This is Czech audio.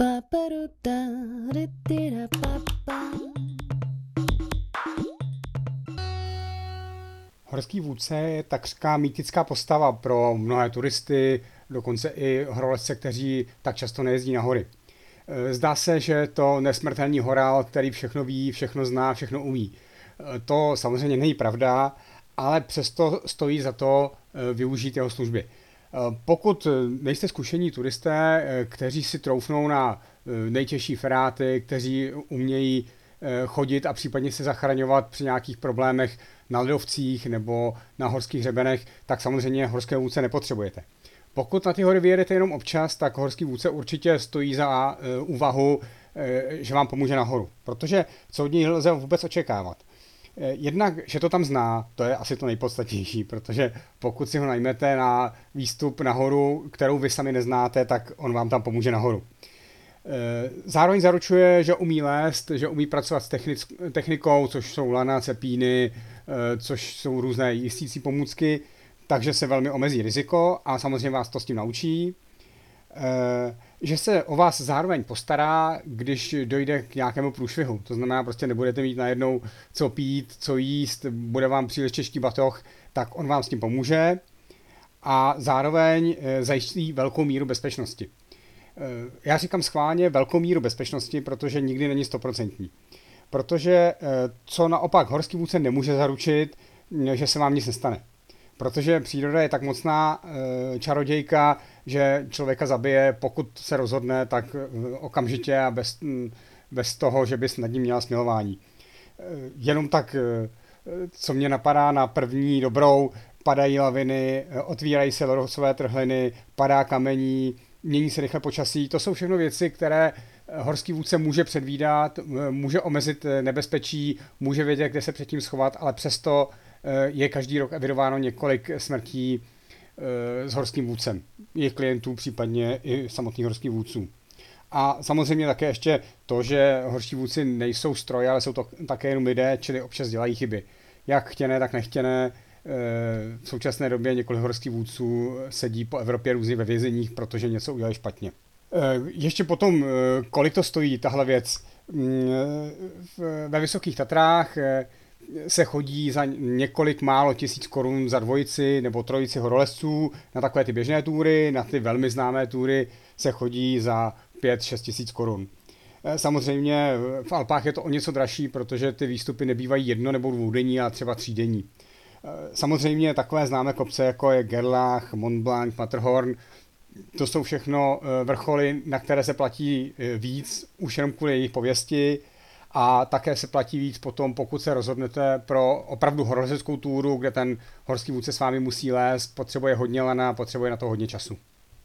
Horský vůdce je takřka mýtická postava pro mnohé turisty, dokonce i horolezce, kteří tak často nejezdí na hory. Zdá se, že je to nesmrtelný horál, který všechno ví, všechno zná, všechno umí. To samozřejmě není pravda, ale přesto stojí za to využít jeho služby. Pokud nejste zkušení turisté, kteří si troufnou na nejtěžší feráty, kteří umějí chodit a případně se zachraňovat při nějakých problémech na ledovcích nebo na horských hřebenech, tak samozřejmě horské vůdce nepotřebujete. Pokud na ty hory vyjedete jenom občas, tak horský vůdce určitě stojí za úvahu, že vám pomůže nahoru. Protože co od něj lze vůbec očekávat? Jednak, že to tam zná, to je asi to nejpodstatnější, protože pokud si ho najmete na výstup nahoru, kterou vy sami neznáte, tak on vám tam pomůže nahoru. Zároveň zaručuje, že umí lézt, že umí pracovat s technikou, což jsou lana, cepíny, což jsou různé jistící pomůcky, takže se velmi omezí riziko a samozřejmě vás to s tím naučí. Že se o vás zároveň postará, když dojde k nějakému průšvihu. To znamená, prostě nebudete mít najednou co pít, co jíst, bude vám příliš těžký batoh, tak on vám s tím pomůže a zároveň zajistí velkou míru bezpečnosti. Já říkám schválně velkou míru bezpečnosti, protože nikdy není 100%. Protože co naopak horský vůdce nemůže zaručit, že se vám nic nestane. Protože příroda je tak mocná čarodějka, že člověka zabije, pokud se rozhodne, tak okamžitě a bez toho, že bys nad ním měla smilování. Jenom tak, co mě napadá na první dobrou, padají laviny, otvírají se ledovcové trhliny, padá kamení, mění se rychle počasí. To jsou všechno věci, které horský vůdce může předvídat, může omezit nebezpečí, může vědět, kde se předtím schovat, ale přesto je každý rok evidováno několik smrtí s horským vůdcem. Jejich klientů, případně i samotných horských vůdců. A samozřejmě také ještě to, že horští vůdci nejsou stroje, ale jsou to také jenom lidé, čili občas dělají chyby. Jak chtěné, tak nechtěné. V současné době několik horských vůdců sedí po Evropě různě ve vězeních, protože něco udělali špatně. Ještě potom, kolik to stojí, tahle věc. Ve Vysokých Tatrách se chodí za několik málo tisíc korun za dvojici nebo trojici horolezců. Na takové ty běžné túry, na ty velmi známé túry se chodí za 5-6 tisíc korun. Samozřejmě v Alpách je to o něco dražší, protože ty výstupy nebývají jedno- nebo dvoudenní, ale třeba třídenní. Samozřejmě takové známé kopce, jako je Gerlach, Mont Blanc, Matterhorn, to jsou všechno vrcholy, na které se platí víc, už jenom kvůli jejich pověsti, a také se platí víc potom, pokud se rozhodnete pro opravdu horolezeckou túru, kde ten horský vůdce s vámi musí lézt, potřebuje hodně lana, potřebuje na to hodně času.